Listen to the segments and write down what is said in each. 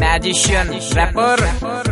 Magician wrapper.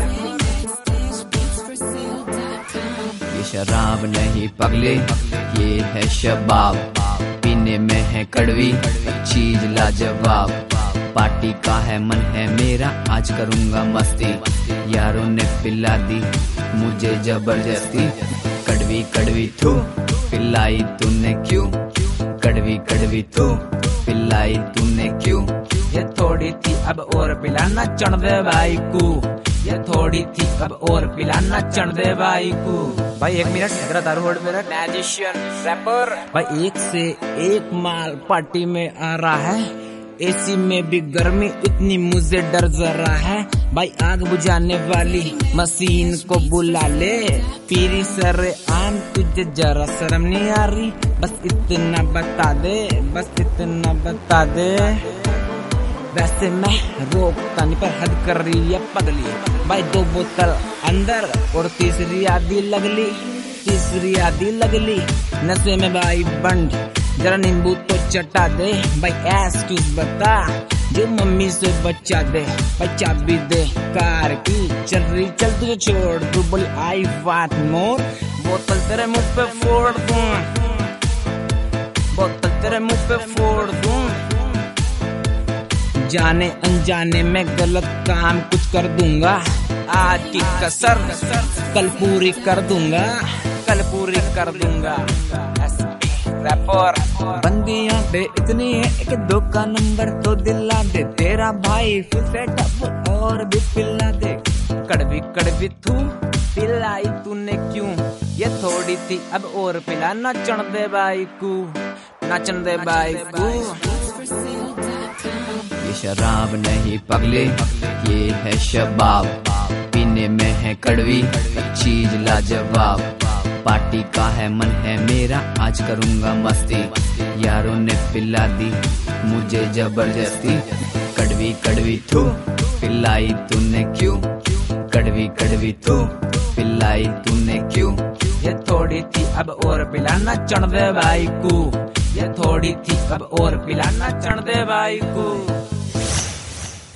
ये शराब नहीं पगले, ये है शबाब, पीने में है कड़वी चीज लाजवाब। पार्टी का है मन है मेरा, आज करूंगा मस्ती, यारों ने पिला दी मुझे जबरदस्ती। कड़वी कड़वी थू पिलाई तूने क्यों, कड़वी कड़वी थू पिलाई तूने क्यों। ये थोड़ी थी अब और पिलाना चढ़ दे भाई को, ये थोड़ी थी अब और पिलाना चढ़ दे भाई को। भाई 1 मिनट इधर दारू होल्ड मेरा। Magician rapper. भाई एक से एक माल पार्टी में आ रहा है, एसी में भी गर्मी इतनी मुझे डर जरा है। भाई आग बुझाने वाली मशीन को बुला ले, पीरी सरे आम तुझे जरा शर्म नहीं आ रही, बस इतना बता दे, बस इतना बता दे। वैसे मैं रोकता नहीं पर हद कर रही है पगली। भाई 2 बोतल अंदर और तीसरी आधी लगली, तीसरी आधी लगली। नशे में भाई बंड जरा नींबू तो चटा दे। भाई एक्सक्यूज बता जो मम्मी से बचा दे। भाई चाबी दे कार की, चल रही चल तुझे छोड़ दूं, बोली आई वांट मोर। बोतल तेरे मुंह पे फोड़ दूं, बोतल तेरे मुंह पे फोड़ दूं। जाने अनजाने में गलत काम कुछ कर दूंगा, आज की कसर कल पूरी कर दूंगा, कल पूरी कर दूंगा। रैपर। बंदियां दे इतनी है एक 2 का नंबर तो दिला दे, तेरा भाई फिर से टप और भी पिला दे। कड़वी कड़वी थू पिलाई तूने क्यों, ये थोड़ी थी अब और पिला नाचन दे भाई को, नाचन दे भाई को। ये शराब नहीं पगले, ये है शबाब, पीने में है कड़वी चीज लाजवाब। पार्टी का है मन है मेरा, आज करूंगा मस्ती, यारों ने पिला दी मुझे जबरदस्ती। कड़वी कड़वी थू पिलाई तूने क्यों, कड़वी कड़वी थू पिलाई तूने क्यों। ये थोड़ी थी अब और पिलाना चढ़ दे भाई को, ये थोड़ी थी अब और पिलाना चढ़ दे भाई को।